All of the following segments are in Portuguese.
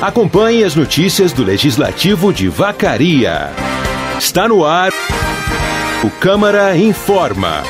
Acompanhe as notícias do Legislativo de Vacaria. Está no ar o Câmara Informa.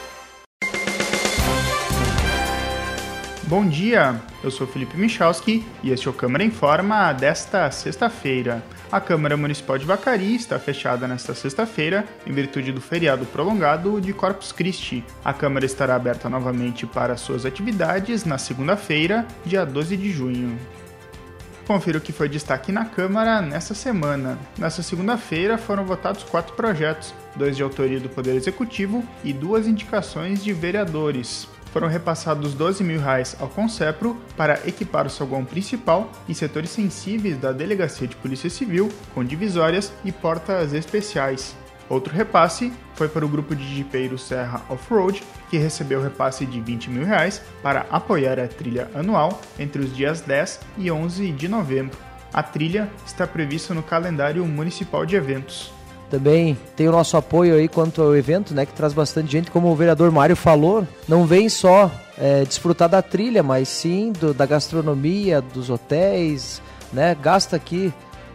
Bom dia, eu sou Felipe Michalski e este é o Câmara Informa desta sexta-feira. A Câmara Municipal de Vacaria está fechada nesta sexta-feira em virtude do feriado prolongado de Corpus Christi. A Câmara estará aberta novamente para suas atividades na segunda-feira, dia 12 de junho. Confira o que foi destaque na Câmara nesta semana. Nesta segunda-feira foram votados 4 projetos, 2 de autoria do Poder Executivo e 2 indicações de vereadores. Foram repassados R$12 mil ao Concepro para equipar o saguão principal e setores sensíveis da Delegacia de Polícia Civil, com divisórias e portas especiais. Outro repasse foi para o grupo de jipeiros Serra Off-Road, que recebeu repasse de R$20 mil para apoiar a trilha anual entre os dias 10 e 11 de novembro. A trilha está prevista no calendário municipal de eventos. Também tem o nosso apoio aí quanto ao evento, né, que traz bastante gente, como o vereador Mário falou, não vem só desfrutar da trilha, mas sim da gastronomia, dos hotéis, né, gasta aqui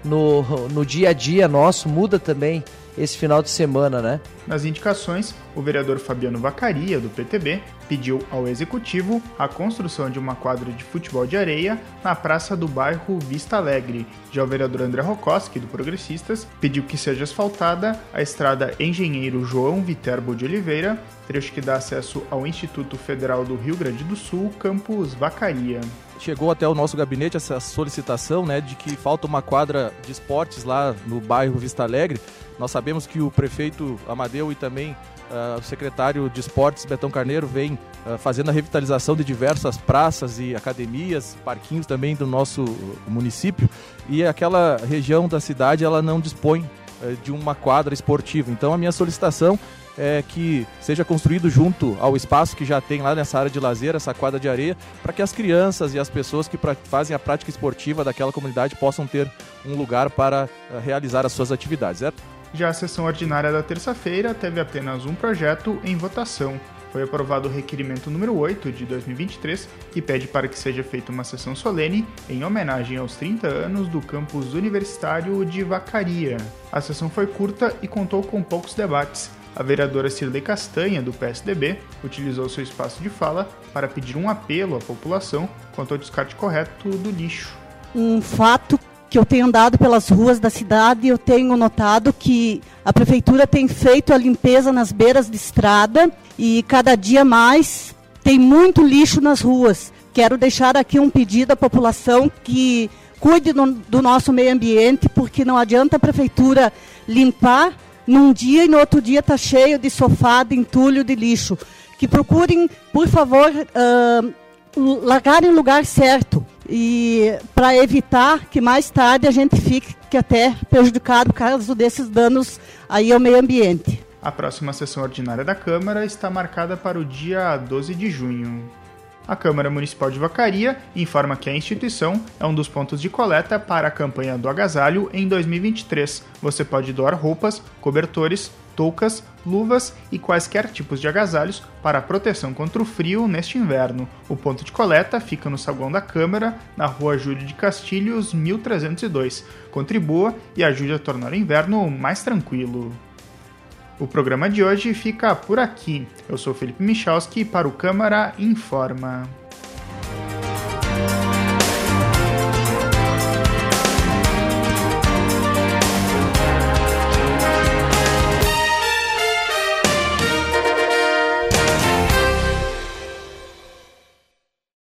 no dia a dia nosso, muda também esse final de semana, né? Nas indicações, o vereador Fabiano Vacaria, do PTB, pediu ao Executivo a construção de uma quadra de futebol de areia na praça do bairro Vista Alegre. Já o vereador André Rokoski, do Progressistas, pediu que seja asfaltada a estrada Engenheiro João Viterbo de Oliveira, trecho que dá acesso ao Instituto Federal do Rio Grande do Sul, campus Vacaria. Chegou até o nosso gabinete essa solicitação, né, de que falta uma quadra de esportes lá no bairro Vista Alegre. Nós sabemos que o prefeito Amadeu e também o secretário de Esportes, Betão Carneiro, vem fazendo a revitalização de diversas praças e academias, parquinhos também do nosso município, e aquela região da cidade ela não dispõe de uma quadra esportiva. Então a minha solicitação é que seja construído junto ao espaço que já tem lá nessa área de lazer, essa quadra de areia, para que as crianças e as pessoas que fazem a prática esportiva daquela comunidade possam ter um lugar para realizar as suas atividades, certo? Já a sessão ordinária da terça-feira teve apenas um projeto em votação. Foi aprovado o requerimento número 8 de 2023, que pede para que seja feita uma sessão solene em homenagem aos 30 anos do campus universitário de Vacaria. A sessão foi curta e contou com poucos debates. A vereadora Cirlei Castanha, do PSDB, utilizou seu espaço de fala para pedir um apelo à população quanto ao descarte correto do lixo. Um fato que eu tenho andado pelas ruas da cidade, eu tenho notado que a prefeitura tem feito a limpeza nas beiras de estrada e cada dia mais tem muito lixo nas ruas. Quero deixar aqui um pedido à população que cuide do nosso meio ambiente, porque não adianta a prefeitura limpar num dia e no outro dia está cheio de sofá, de entulho, de lixo. Que procurem, por favor, largar em lugar certo, e para evitar que mais tarde a gente fique até prejudicado por causa desses danos aí ao meio ambiente. A próxima sessão ordinária da Câmara está marcada para o dia 12 de junho. A Câmara Municipal de Vacaria informa que a instituição é um dos pontos de coleta para a campanha do agasalho em 2023. Você pode doar roupas, cobertores, toucas, luvas e quaisquer tipos de agasalhos para a proteção contra o frio neste inverno. O ponto de coleta fica no saguão da Câmara, na rua Júlio de Castilhos, 1302. Contribua e ajude a tornar o inverno mais tranquilo. O programa de hoje fica por aqui. Eu sou Felipe Michalski para o Câmara Informa.